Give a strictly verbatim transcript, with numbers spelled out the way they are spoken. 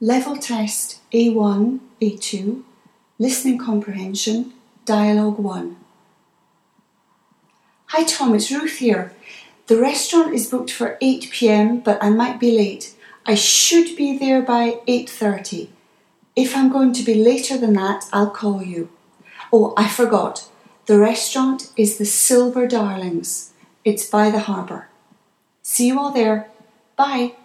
Level test A one, A two, listening comprehension, dialogue one. Hi Tom, it's Ruth here. The restaurant is booked for eight p m, but I might be late. I should be there by eight thirty. If I'm going to be later than that, I'll call you. Oh, I forgot. The restaurant is the Silver Darlings. It's by the harbour. See you all there. Bye.